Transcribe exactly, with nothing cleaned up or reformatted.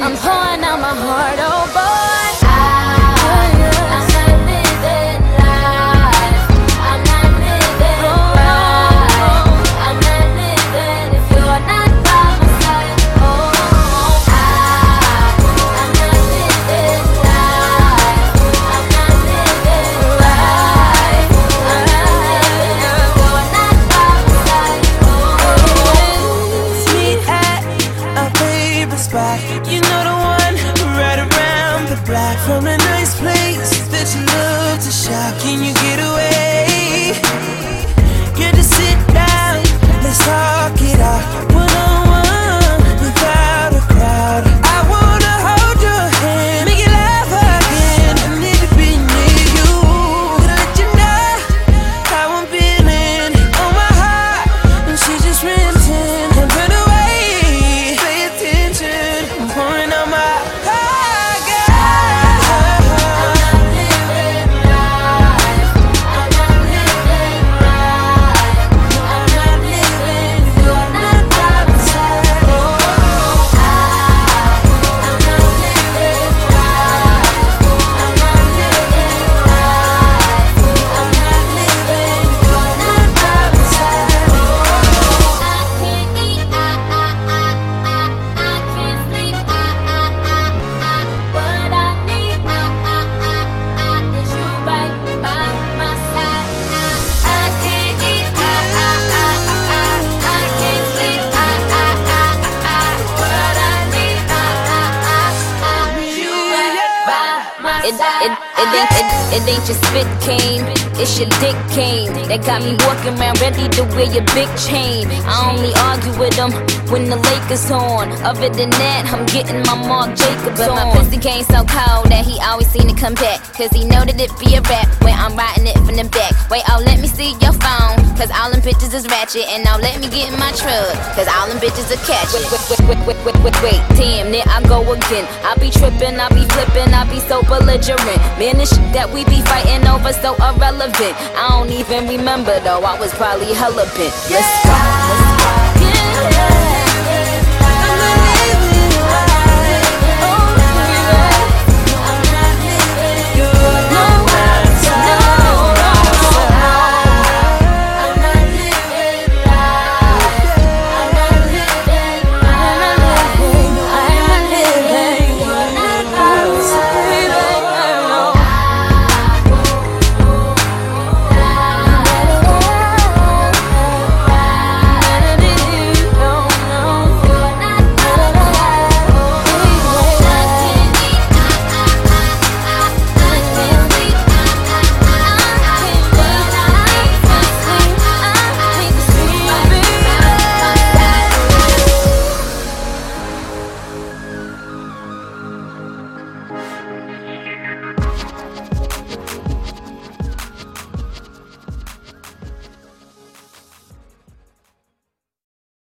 I'm pouring out my heart, oh boy. You know the one right around the block, from a nice place that you love to shop. Can you get away? Get to sit down, let's talk it out, one on one, without a crowd. I wanna hold your hand, make you laugh again. I need to be near you, gonna let you know how I'm feeling on my heart, and she just renting. Don't run away, pay attention. I'm pouring out my heart, girl. I'm not living life. I'm not living right. I'm not living if you're not by my side. Oh, I, I'm not living life. I'm not living right. I'm not living if you're not by my side. Oh, I can't eat, I, I, I, I, I can't sleep, I, I, I, I, what I need, I, I, I, I, is you right by my side. I, I can't eat, I, I, I, I, I can't sleep, I, I, I, I, what I need, I, I, I, I, is you right by my It, side. it, it, ain't, it, it ain't your spit cane, it's your dick cane that got me walking around ready to wear your big chain. I only argue with him when the Lakers on. Other than that, I'm getting my Marc Jacobs on. But my pussy game so cold that he always seem to come back, cause he know that it be a rap when I'm riding it from the back. Wait, oh, let me see your phone, cause all them bitches is ratchet. And now let me get in my truck, cause all them bitches are catch it. Wait, wait, wait, wait, wait, wait, wait, damn, there I go again. I be tripping, I be flipping, I be so belligerent. Man, this shit that we be fighting over so irrelevant. I don't even remember though, I was probably hella bent. Let's go, let's go. Yeah.